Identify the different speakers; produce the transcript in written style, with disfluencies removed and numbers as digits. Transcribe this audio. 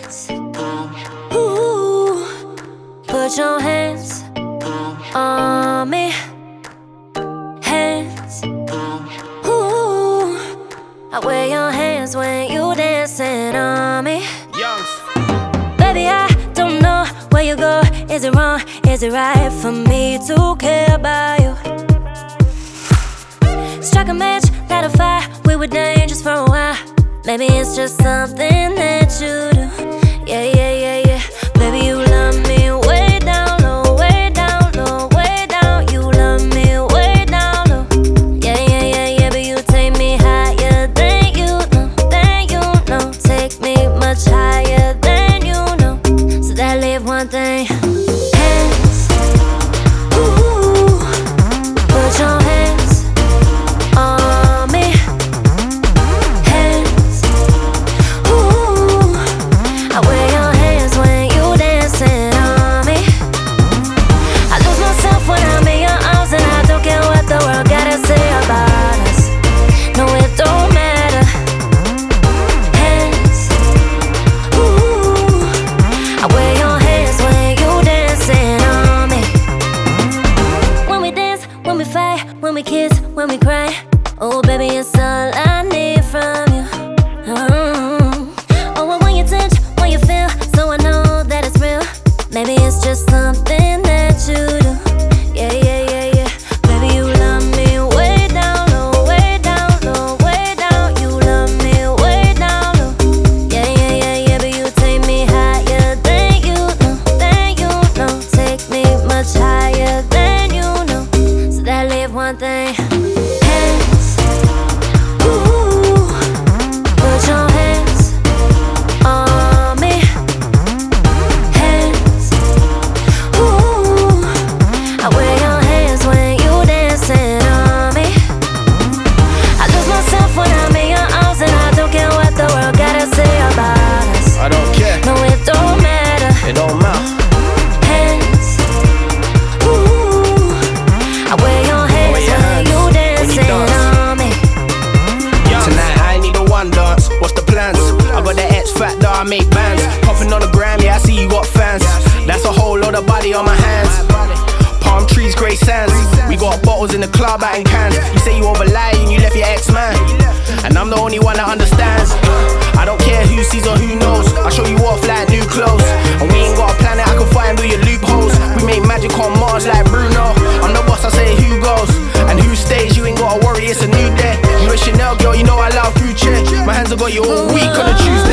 Speaker 1: hands. Ooh, put your hands on me. Hands. Ooh, I wear your hands when you dancing on me. Baby, I don't know where you go. Is it wrong? Is it right for me to care about you? Struck a match, lit a fire. We were dangerous for a while. Maybe it's just something that you do. Yeah, yeah, yeah, yeah. Baby, you love me way down low, way down low, way down. You love me way down low. Yeah, yeah, yeah, yeah. But you take me higher than you know, take me much higher than you know. So that leave one thing. Hands. Ooh, put your hands on me. Hands. Ooh, I wear your hands when you dancing on me. I lose myself when I'm in your arms, and I don't care what the world gotta say about us. No, it don't matter. Hands. Ooh, I wear your hands when you dancing on me. When we dance, when we fight, when we kiss, when we cry. Oh, baby, it's all I need from you. Oh, when you touch, when you feel, so I know that it's real. Maybe it's just something that you do. Yeah, yeah, yeah, yeah. Baby, you love me way down low, way down low, way down. You love me way down low. Yeah, yeah, yeah, yeah. But you take me higher than you know, take me much higher than you know. So that leave one thing. Hands. Ooh, put your hands on me. Hands. Ooh, I wear your hands when you dancing on me. I lose myself when I'm in your arms, and I don't care what the world gotta say about us.
Speaker 2: I don't care,
Speaker 1: No, it don't matter.
Speaker 2: it don't matter.
Speaker 1: Hands. Ooh, I wear your hands when you dancing
Speaker 2: dance.
Speaker 1: on me.
Speaker 2: Tonight I need a one dance, what's the plans? I got the X Factor, I make bands. Popping on the gram, yeah, I see you got fans. That's a whole lot of body on my hands. Palm trees, grey sands. We got bottles in the club out in cans. You say you over lying, you left your ex-man, and I'm the only one that understands. I don't care who sees or who knows, I'll show you off like new clothes. And we ain't got a planet, I can find all your loopholes. We make magic on Mars like Bruno. I'm the boss, I say who goes and who stays. You ain't gotta worry, it's a new day. You a Chanel girl, you know I love Gucci. My hands have got you all week on a Tuesday.